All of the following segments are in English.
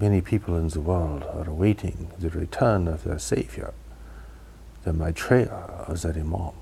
Many people in the world are awaiting the return of their Savior, the Maitreya of their Imam.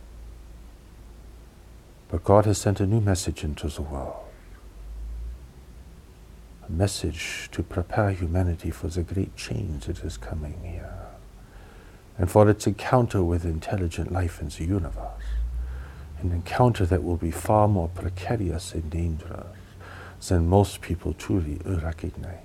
But God has sent a new message into the world. A message to prepare humanity for the great change that is coming here, and for its encounter with intelligent life in the universe, an encounter that will be far more precarious and dangerous than most people truly recognize.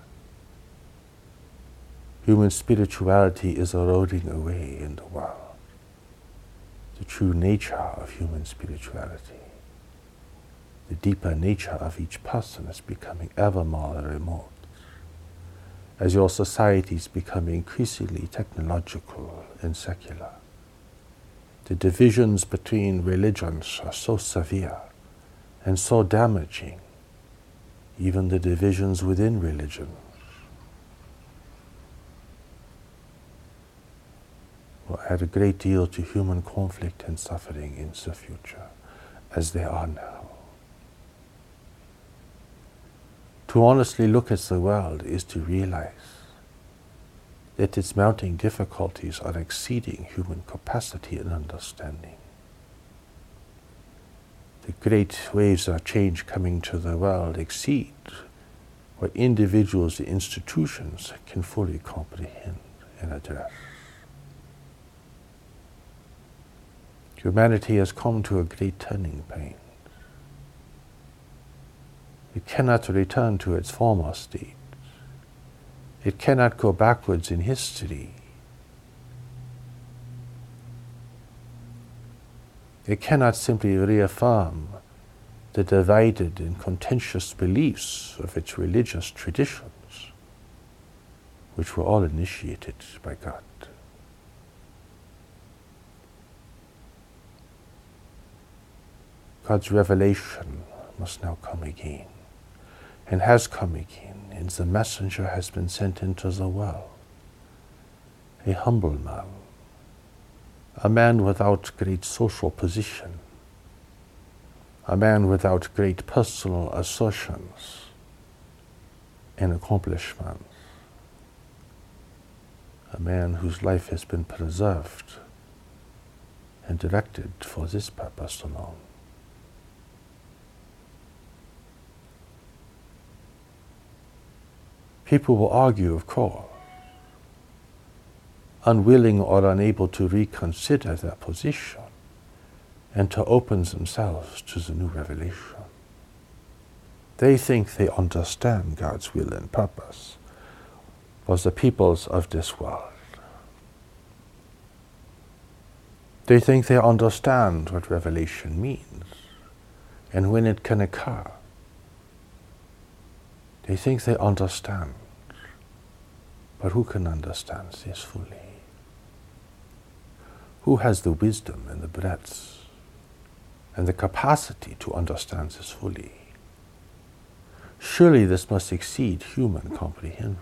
Human spirituality is eroding away in the world. The true nature of human spirituality, the deeper nature of each person, is becoming ever more remote. As your societies become increasingly technological and secular, the divisions between religions are so severe and so damaging, even the divisions within religions will add a great deal to human conflict and suffering in the future, as they are now. To honestly look at the world is to realize that its mounting difficulties are exceeding human capacity and understanding. The great waves of change coming to the world exceed what individuals and institutions can fully comprehend and address. Humanity has come to a great turning point. It cannot return to its former state. It cannot go backwards in history. It cannot simply reaffirm the divided and contentious beliefs of its religious traditions, which were all initiated by God. God's revelation must now come again, and has come again, and the messenger has been sent into the world. A humble man, a man without great social position, a man without great personal assertions and accomplishments, a man whose life has been preserved and directed for this purpose alone. People will argue, of course, unwilling or unable to reconsider their position and to open themselves to the new revelation. They think they understand God's will and purpose for the peoples of this world. They think they understand what revelation means and when it can occur. They think they understand, but who can understand this fully? Who has the wisdom and the breadth and the capacity to understand this fully? Surely this must exceed human comprehension.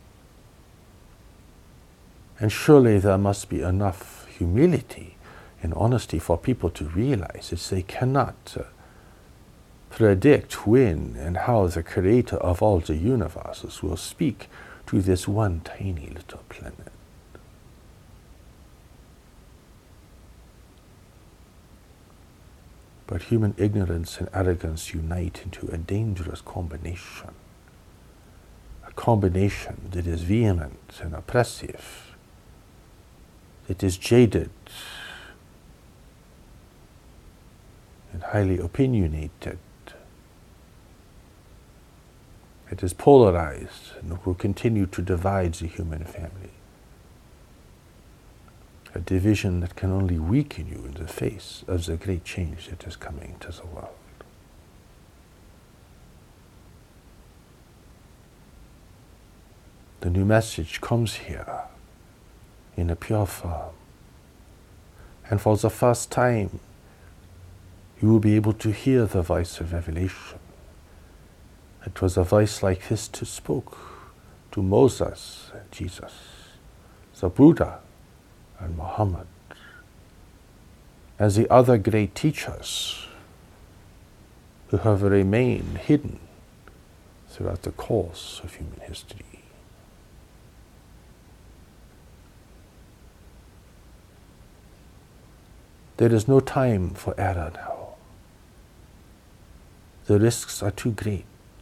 And surely there must be enough humility and honesty for people to realize that they cannot predict when and how the creator of all the universes will speak to this one tiny little planet. But human ignorance and arrogance unite into a dangerous combination. A combination that is vehement and oppressive, that is jaded and highly opinionated. It is polarized and will continue to divide the human family. A division that can only weaken you in the face of the great change that is coming to the world. The new message comes here in a pure form. And for the first time, you will be able to hear the voice of revelation. It was a voice like this that spoke to Moses and Jesus, the Buddha and Muhammad, and the other great teachers who have remained hidden throughout the course of human history. There is no time for error now. The risks are too great.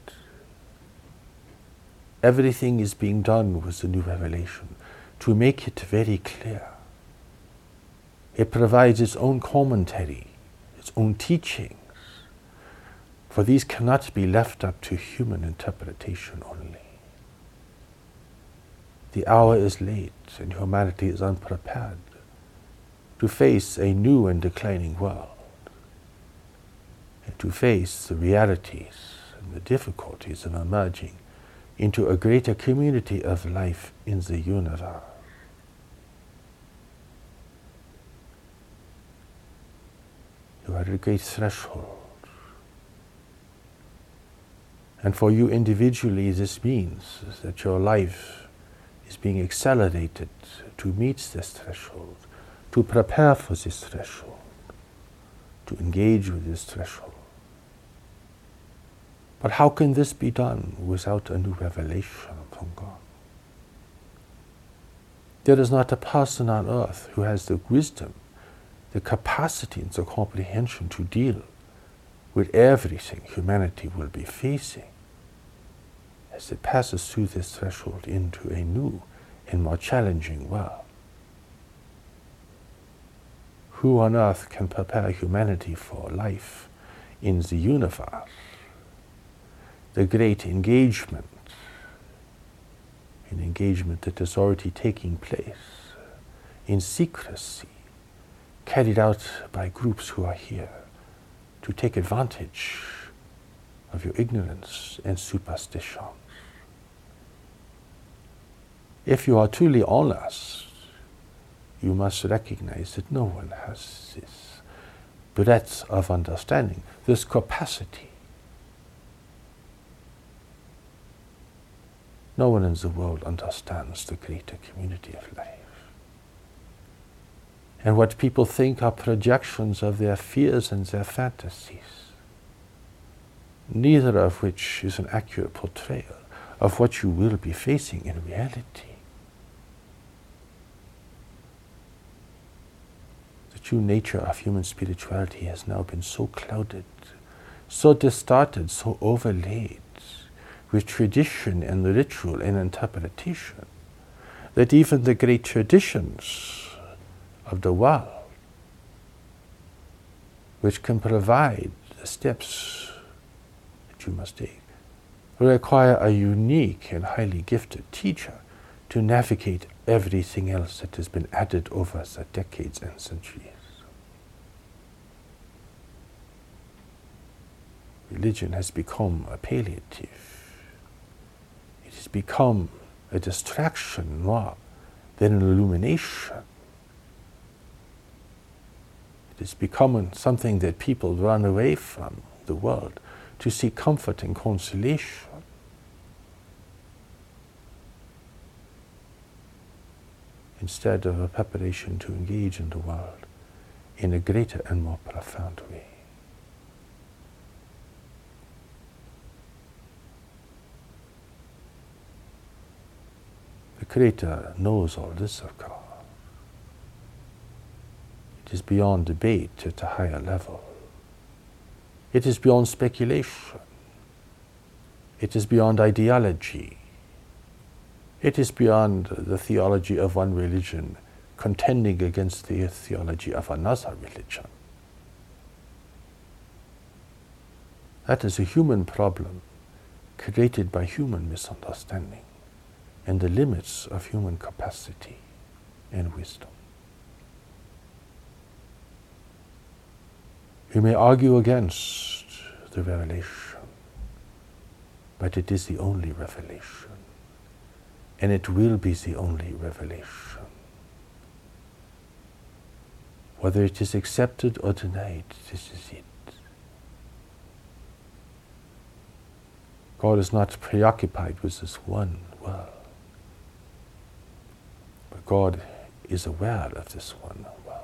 Everything is being done with the new revelation to make it very clear. It provides its own commentary, its own teachings, for these cannot be left up to human interpretation only. The hour is late and humanity is unprepared to face a new and declining world, and to face the realities and the difficulties of emerging into a greater community of life in the universe. You are at a great threshold. And for you individually, this means that your life is being accelerated to meet this threshold, to prepare for this threshold, to engage with this threshold. But how can this be done without a new revelation from God? There is not a person on earth who has the wisdom, the capacity and the comprehension to deal with everything humanity will be facing as it passes through this threshold into a new and more challenging world. Who on earth can prepare humanity for life in the universe? The great engagement, an engagement that is already taking place in secrecy, carried out by groups who are here to take advantage of your ignorance and superstition. If you are truly honest, you must recognize that no one has this breadth of understanding, this capacity. No one in the world understands the greater community of life. And what people think are projections of their fears and their fantasies, neither of which is an accurate portrayal of what you will be facing in reality. The true nature of human spirituality has now been so clouded, so distorted, so overlaid with tradition and ritual and interpretation, that even the great traditions of the world, which can provide the steps that you must take, require a unique and highly gifted teacher to navigate everything else that has been added over the decades and centuries. Religion has become a palliative. It has become a distraction more than an illumination. It has become something that people run away from the world to seek comfort and consolation. Instead of a preparation to engage in the world in a greater and more profound way. The Creator knows all this, of course. It is beyond debate at a higher level. It is beyond speculation. It is beyond ideology. It is beyond the theology of one religion contending against the theology of another religion. That is a human problem created by human misunderstanding and the limits of human capacity and wisdom. You may argue against the revelation, but it is the only revelation, and it will be the only revelation. Whether it is accepted or denied, this is it. God is not preoccupied with this one world, but God is aware of this one world.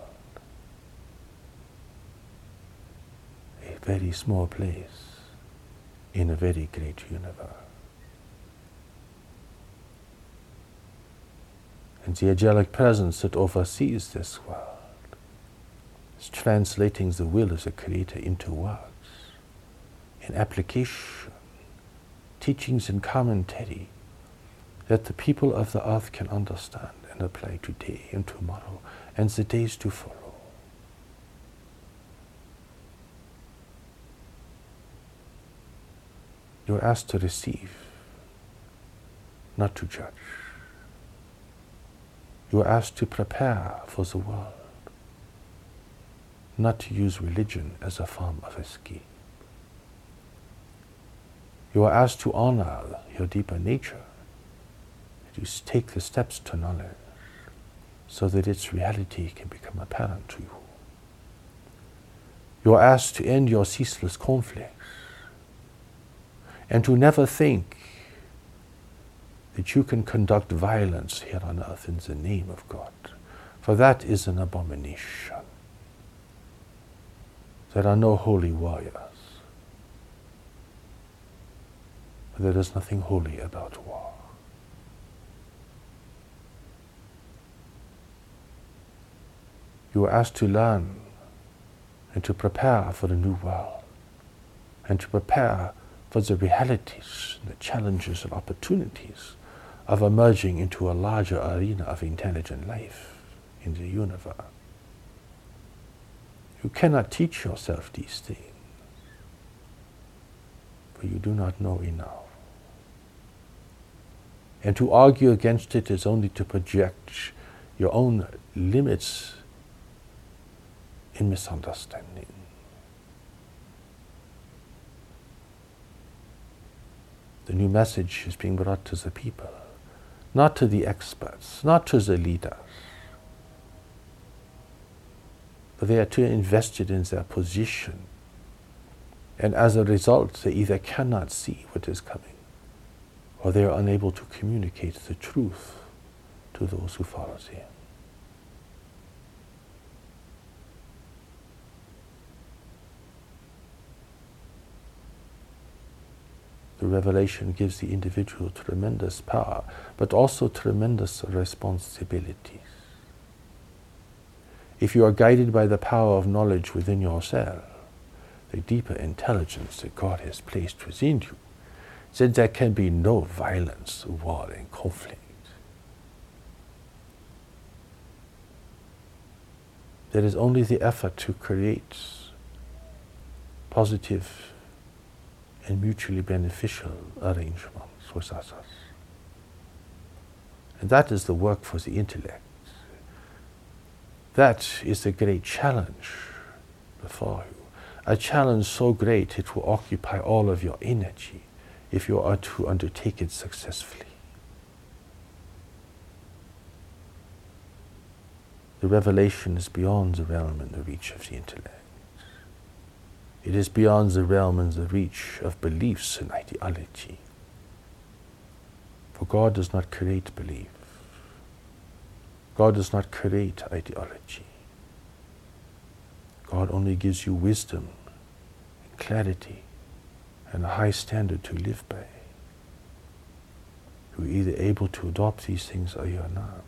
A very small place in a very great universe. And the angelic presence that oversees this world is translating the will of the Creator into words, in application, teachings and commentary that the people of the earth can understand and apply today and tomorrow and the days to follow. You're asked to receive, not to judge. You are asked to prepare for the world, not to use religion as a form of escape. You are asked to honor your deeper nature, to take the steps to knowledge so that its reality can become apparent to you. You are asked to end your ceaseless conflicts and to never think that you can conduct violence here on earth in the name of God, for that is an abomination. There are no holy warriors. There is nothing holy about war. You are asked to learn and to prepare for the new world and to prepare for the realities, the challenges and opportunities of emerging into a larger arena of intelligent life in the universe. You cannot teach yourself these things, for you do not know enough. And to argue against it is only to project your own limits in misunderstanding. The new message is being brought to the people, not to the experts, not to the leaders. But they are too invested in their position, and as a result, they either cannot see what is coming, or they are unable to communicate the truth to those who follow them. The revelation gives the individual tremendous power, but also tremendous responsibilities. If you are guided by the power of knowledge within yourself, the deeper intelligence that God has placed within you, then there can be no violence, war, and conflict. There is only the effort to create positive and mutually beneficial arrangements with others. And that is the work for the intellect. That is the great challenge before you. A challenge so great it will occupy all of your energy if you are to undertake it successfully. The revelation is beyond the realm and the reach of the intellect. It is beyond the realm and the reach of beliefs and ideology. For God does not create belief. God does not create ideology. God only gives you wisdom and clarity and a high standard to live by. You're either able to adopt these things or you're not.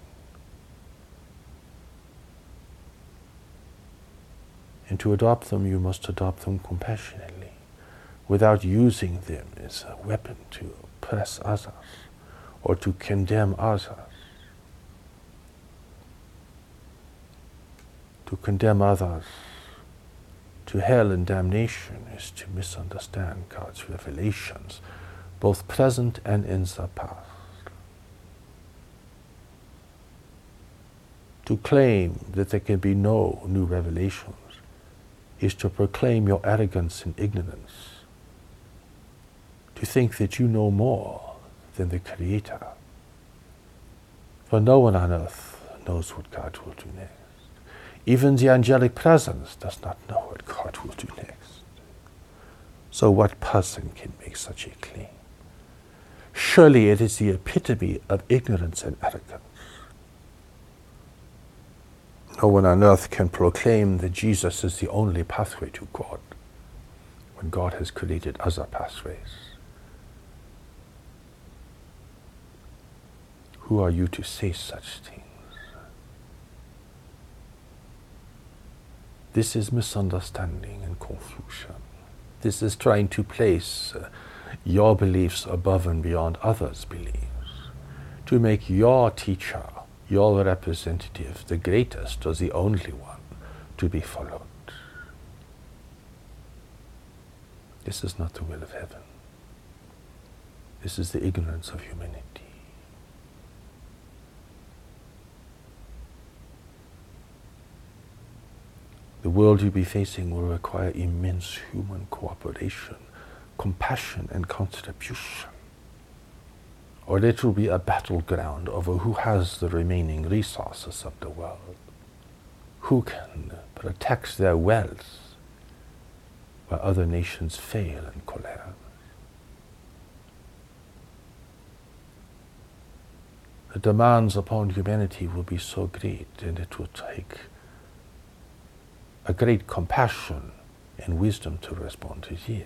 And to adopt them, you must adopt them compassionately, without using them as a weapon to oppress others or to condemn others. To condemn others to hell and damnation is to misunderstand God's revelations, both present and in the past. To claim that there can be no new revelations is to proclaim your arrogance and ignorance, to think that you know more than the Creator. For no one on earth knows what God will do next. Even the angelic presence does not know what God will do next. So what person can make such a claim? Surely it is the epitome of ignorance and arrogance. No one on earth can proclaim that Jesus is the only pathway to God when God has created other pathways. Who are you to say such things? This is misunderstanding and confusion. This is trying to place your beliefs above and beyond others' beliefs, to make your teacher, your representative, the greatest or the only one to be followed. This is not the will of heaven. This is the ignorance of humanity. The world you'll be facing will require immense human cooperation, compassion and contribution, or it will be a battleground over who has the remaining resources of the world, who can protect their wealth where other nations fail and collapse. The demands upon humanity will be so great, and it will take a great compassion and wisdom to respond to this.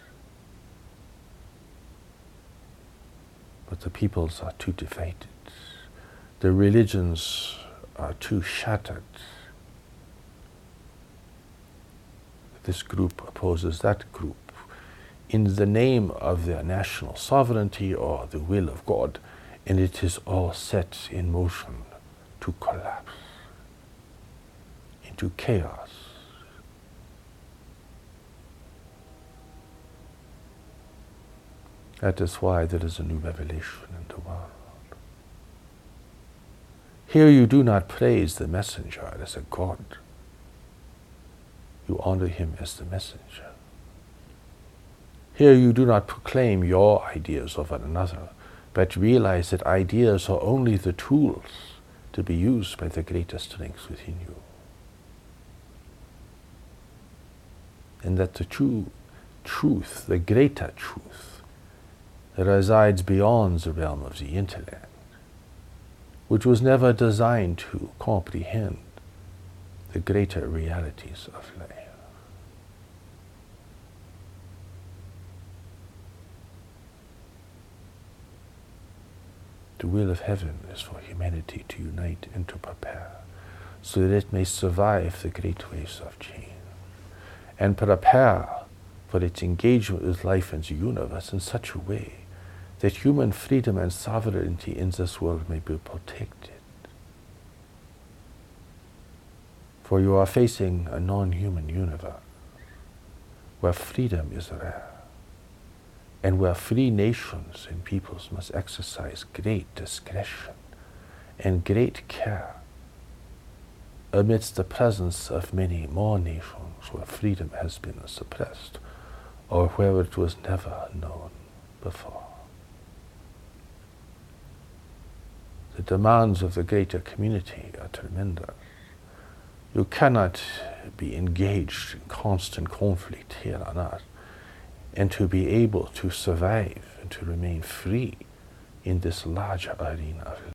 But the peoples are too divided. The religions are too shattered. This group opposes that group in the name of their national sovereignty or the will of God, and it is all set in motion to collapse into chaos. That is why there is a new revelation in the world. Here you do not praise the messenger as a god. You honor him as the messenger. Here you do not proclaim your ideas over another, but realize that ideas are only the tools to be used by the greater strength within you. And that the true truth, the greater truth, resides beyond the realm of the intellect, which was never designed to comprehend the greater realities of life. The will of heaven is for humanity to unite and to prepare, so that it may survive the great waves of change, and prepare for its engagement with life and the universe in such a way that human freedom and sovereignty in this world may be protected. For you are facing a non-human universe where freedom is rare, and where free nations and peoples must exercise great discretion and great care amidst the presence of many more nations where freedom has been suppressed or where it was never known before. The demands of the greater community are tremendous. You cannot be engaged in constant conflict here on earth and to be able to survive and to remain free in this larger arena of life.